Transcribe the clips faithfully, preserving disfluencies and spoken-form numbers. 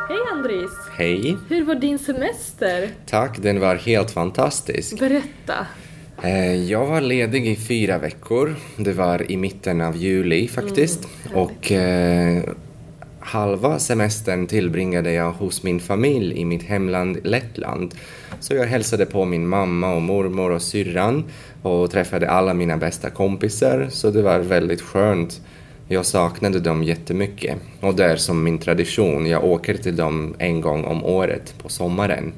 Hej Andris! Hej! Hur var din semester? Tack, den var helt fantastisk. Berätta! Jag var ledig i fyra veckor. Det var i mitten av juli faktiskt. Mm, och eh, halva semestern tillbringade jag hos min familj i mitt hemland Lettland. Så jag hälsade på min mamma och mormor och syrran och träffade alla mina bästa kompisar. Så det var väldigt skönt. Jag saknade dem jättemycket. Och det är som min tradition. Jag åker till dem en gång om året på sommaren.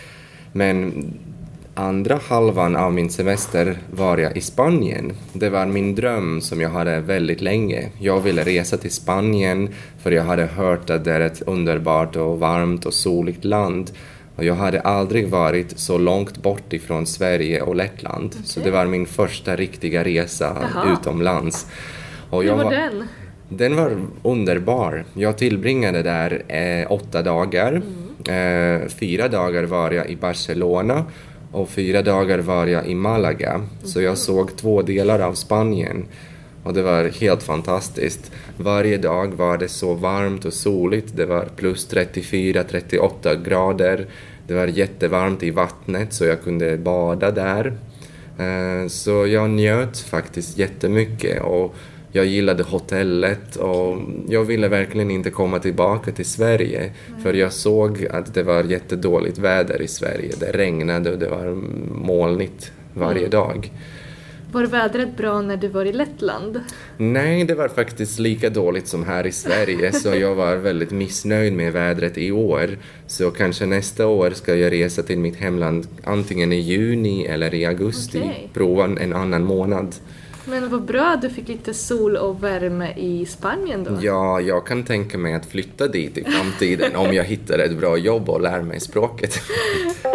Men andra halvan av min semester var jag i Spanien. Det var min dröm som jag hade väldigt länge. Jag ville resa till Spanien för jag hade hört att det är ett underbart och varmt och soligt land. Och jag hade aldrig varit så långt bort ifrån Sverige och Lettland. Okay. Så det var min första riktiga resa Aha. utomlands. Och jag Hur var var, den? Den var underbar. Jag tillbringade där eh, åtta dagar. Mm. Eh, fyra dagar var jag i Barcelona och fyra dagar var jag i Malaga. Mm. Så jag såg två delar av Spanien. Och det var helt fantastiskt. Varje dag var det så varmt och soligt. Det var plus trettiofyra till trettioåtta grader. Det var jättevarmt i vattnet så jag kunde bada där. Eh, så jag njöt faktiskt jättemycket och jag gillade hotellet och jag ville verkligen inte komma tillbaka till Sverige. Mm. För jag såg att det var jättedåligt väder i Sverige. Det regnade och det var molnigt varje mm. dag. Var vädret bra när du var i Lettland? Nej, det var faktiskt lika dåligt som här i Sverige. Så jag var väldigt missnöjd med vädret i år. Så kanske nästa år ska jag resa till mitt hemland antingen i juni eller i augusti. Okay. Prova en annan månad. Men vad bra att du fick lite sol och värme i Spanien då. Ja, jag kan tänka mig att flytta dit i framtiden om jag hittar ett bra jobb och lär mig språket.